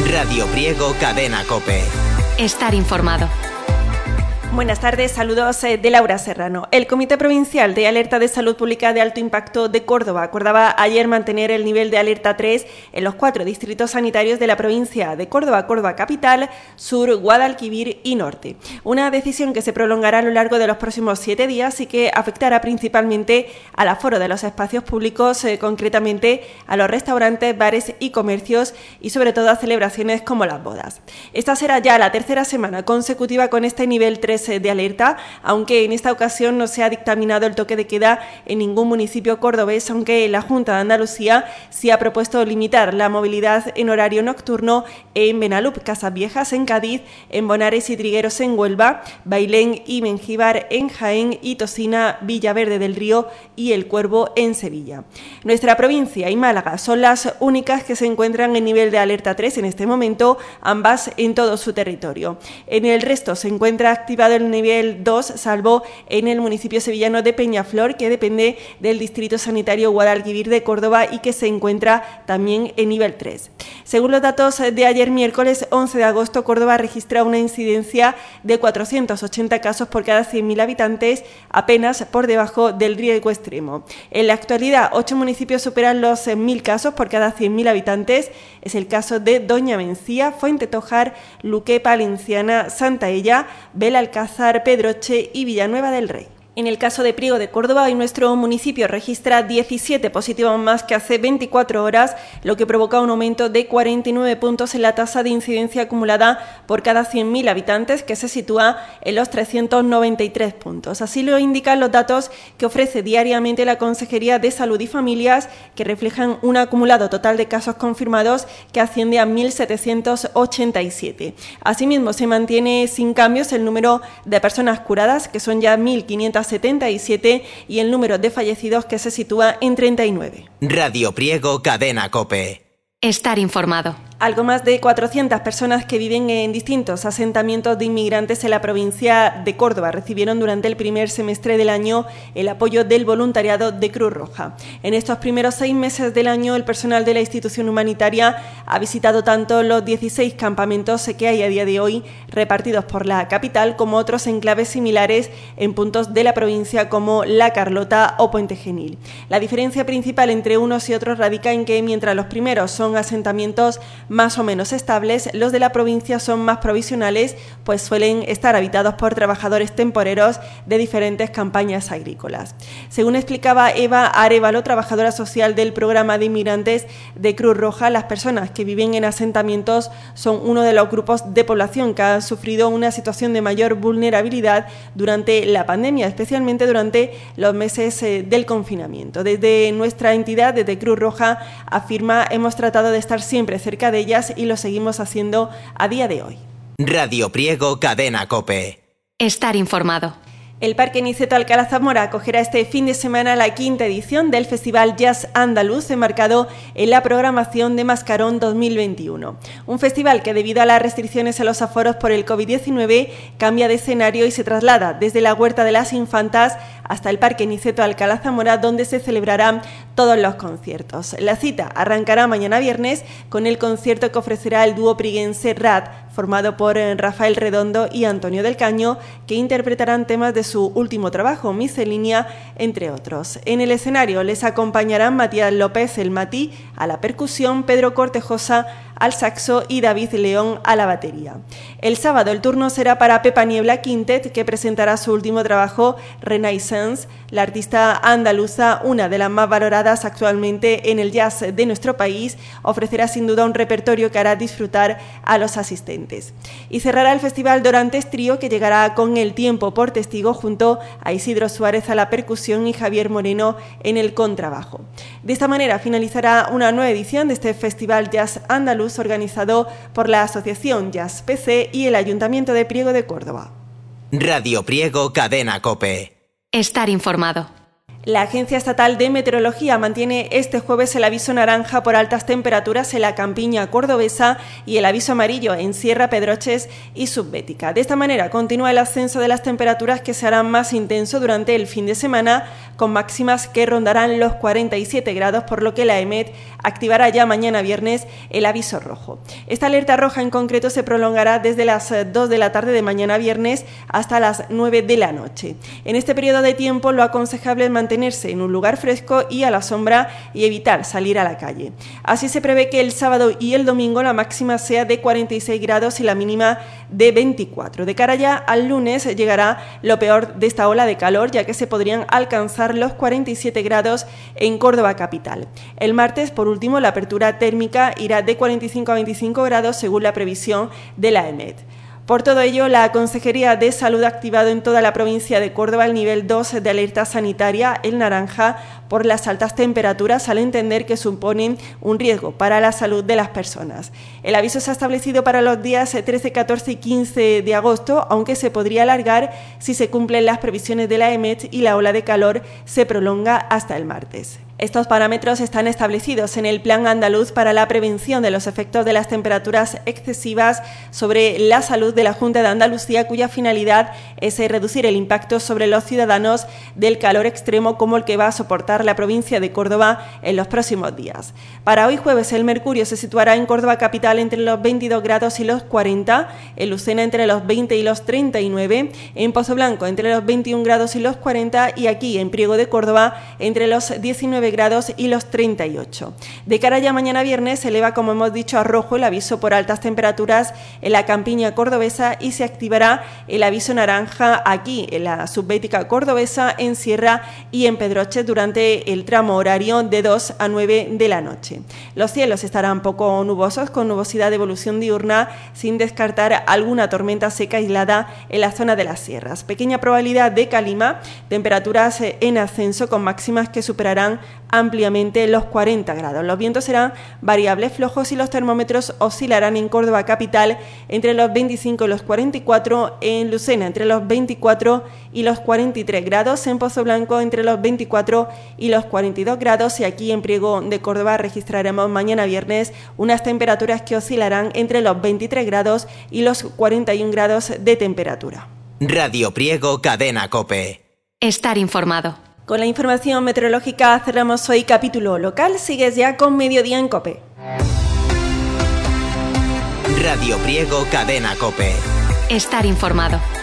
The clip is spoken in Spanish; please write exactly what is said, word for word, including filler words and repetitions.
Radio Priego, Cadena COPE. Estar informado. Buenas tardes, saludos de Laura Serrano. El Comité Provincial de Alerta de Salud Pública de Alto Impacto de Córdoba acordaba ayer mantener el nivel de alerta tres en los cuatro distritos sanitarios de la provincia de Córdoba, Córdoba Capital, Sur, Guadalquivir y Norte. Una decisión que se prolongará a lo largo de los próximos siete días y que afectará principalmente al aforo de los espacios públicos, eh, concretamente a los restaurantes, bares y comercios y sobre todo a celebraciones como las bodas. Esta será ya la tercera semana consecutiva con este nivel tres de alerta, aunque en esta ocasión no se ha dictaminado el toque de queda en ningún municipio cordobés, aunque la Junta de Andalucía sí ha propuesto limitar la movilidad en horario nocturno en Benalup, Casas Viejas en Cádiz, en Bonares y Trigueros en Huelva, Bailén y Mengíbar en Jaén y Tocina, Villaverde del Río y El Cuervo en Sevilla. Nuestra provincia y Málaga son las únicas que se encuentran en nivel de alerta tres en este momento, ambas en todo su territorio. En el resto se encuentra activado el nivel dos, salvo en el municipio sevillano de Peñaflor, que depende del Distrito Sanitario Guadalquivir de Córdoba y que se encuentra también en nivel tres. Según los datos de ayer miércoles once de agosto, Córdoba registra una incidencia de cuatrocientos ochenta casos por cada cien mil habitantes, apenas por debajo del riesgo extremo. En la actualidad, ocho municipios superan los mil casos por cada cien mil habitantes. Es el caso de Doña Mencía, Fuente Tojar, Luque, Palenciana, Santa Ella, Belalcázar, Pedroche y Villanueva del Rey. En el caso de Priego de Córdoba, hoy nuestro municipio registra diecisiete positivos más que hace veinticuatro horas, lo que provoca un aumento de cuarenta y nueve puntos en la tasa de incidencia acumulada por cada cien mil habitantes, que se sitúa en los trescientos noventa y tres puntos. Así lo indican los datos que ofrece diariamente la Consejería de Salud y Familias, que reflejan un acumulado total de casos confirmados que asciende a mil setecientos ochenta y siete. Asimismo, se mantiene sin cambios el número de personas curadas, que son ya mil quinientos setenta y siete, y el número de fallecidos, que se sitúa en treinta y nueve. Radio Priego, Cadena COPE. Estar informado. Algo más de cuatrocientas personas que viven en distintos asentamientos de inmigrantes en la provincia de Córdoba recibieron durante el primer semestre del año el apoyo del voluntariado de Cruz Roja. En estos primeros seis meses del año, el personal de la institución humanitaria ha visitado tanto los dieciséis campamentos que hay a día de hoy repartidos por la capital como otros enclaves similares en puntos de la provincia como La Carlota o Puente Genil. La diferencia principal entre unos y otros radica en que mientras los primeros son asentamientos más o menos estables, los de la provincia son más provisionales, pues suelen estar habitados por trabajadores temporeros de diferentes campañas agrícolas. Según explicaba Eva Arévalo, trabajadora social del programa de inmigrantes de Cruz Roja, las personas que viven en asentamientos son uno de los grupos de población que han sufrido una situación de mayor vulnerabilidad durante la pandemia, especialmente durante los meses eh, del confinamiento. Desde nuestra entidad, desde Cruz Roja, afirma, hemos tratado de estar siempre cerca de ellas y lo seguimos haciendo a día de hoy. Radio Priego, Cadena COPE. Estar informado. El Parque Niceto Alcalá Zamora acogerá este fin de semana la quinta edición del Festival Jazz Andaluz, enmarcado en la programación de Mascarón dos mil veintiuno. Un festival que, debido a las restricciones a los aforos por el COVID diecinueve, cambia de escenario y se traslada desde la Huerta de las Infantas hasta el Parque Niceto Alcalá Zamora, donde se celebrarán todos los conciertos. La cita arrancará mañana viernes con el concierto que ofrecerá el dúo priguense Rat, formado por Rafael Redondo y Antonio del Caño, que interpretarán temas de su último trabajo, Miscelínea, entre otros. En el escenario les acompañarán Matías López, el Matí, a la percusión, Pedro Cortejosa al saxo y David León a la batería. El sábado el turno será para Pepa Niebla Quintet, que presentará su último trabajo, Renaissance. La artista andaluza, una de las más valoradas actualmente en el jazz de nuestro país, ofrecerá sin duda un repertorio que hará disfrutar a los asistentes. Y cerrará el festival Dorantes Trío, que llegará con El Tiempo por testigo junto a Isidro Suárez a la percusión y Javier Moreno en el contrabajo. De esta manera finalizará una nueva edición de este Festival Jazz Andaluz, organizado por la Asociación Jazz P C y el Ayuntamiento de Priego de Córdoba. Radio Priego, Cadena COPE. Estar informado. La Agencia Estatal de Meteorología mantiene este jueves el aviso naranja por altas temperaturas en la campiña cordobesa y el aviso amarillo en Sierra, Pedroches y Subbética. De esta manera continúa el ascenso de las temperaturas, que se harán más intenso durante el fin de semana, con máximas que rondarán los cuarenta y siete grados, por lo que la EMET activará ya mañana viernes el aviso rojo. Esta alerta roja en concreto se prolongará desde las dos de la tarde de mañana viernes hasta las nueve de la noche. En este periodo de tiempo lo aconsejable es mantener en un lugar fresco y a la sombra y evitar salir a la calle. Así se prevé que el sábado y el domingo la máxima sea de cuarenta y seis grados y la mínima de veinticuatro. De cara ya al lunes llegará lo peor de esta ola de calor, ya que se podrían alcanzar los cuarenta y siete grados en Córdoba capital. El martes, por último, la apertura térmica irá de cuarenta y cinco a veinticinco grados según la previsión de la EMET. Por todo ello, la Consejería de Salud ha activado en toda la provincia de Córdoba el nivel dos de alerta sanitaria, el naranja, por las altas temperaturas, al entender que suponen un riesgo para la salud de las personas. El aviso se ha establecido para los días trece, catorce y quince de agosto, aunque se podría alargar si se cumplen las previsiones de la EMET y la ola de calor se prolonga hasta el martes. Estos parámetros están establecidos en el Plan Andaluz para la prevención de los efectos de las temperaturas excesivas sobre la salud de la Junta de Andalucía, cuya finalidad es reducir el impacto sobre los ciudadanos del calor extremo como el que va a soportar la provincia de Córdoba en los próximos días. Para hoy jueves el mercurio se situará en Córdoba capital entre los veintidós grados y los cuarenta, en Lucena entre los veinte y los treinta y nueve, en Pozoblanco entre los veintiún grados y los cuarenta y aquí en Priego de Córdoba entre los diecinueve grados y los treinta y ocho. De cara ya mañana viernes se eleva, como hemos dicho, a rojo el aviso por altas temperaturas en la campiña cordobesa y se activará el aviso naranja aquí en la Subbética cordobesa, en Sierra y en Pedroches durante el tramo horario de dos a nueve de la noche. Los cielos estarán poco nubosos, con nubosidad de evolución diurna, sin descartar alguna tormenta seca aislada en la zona de las sierras. Pequeña probabilidad de calima, temperaturas en ascenso con máximas que superarán ampliamente los cuarenta grados. Los vientos serán variables flojos y los termómetros oscilarán en Córdoba capital entre los veinticinco y los cuarenta y cuatro, en Lucena entre los veinticuatro y los cuarenta y tres grados, en Pozoblanco entre los veinticuatro y los cuarenta y dos grados y aquí en Priego de Córdoba registraremos mañana viernes unas temperaturas que oscilarán entre los veintitrés grados y los cuarenta y un grados de temperatura. Radio Priego, Cadena COPE. Estar informado. Con la información meteorológica cerramos hoy capítulo local. Sigues ya con Mediodía en COPE. Radio Priego, Cadena COPE. Estar informado.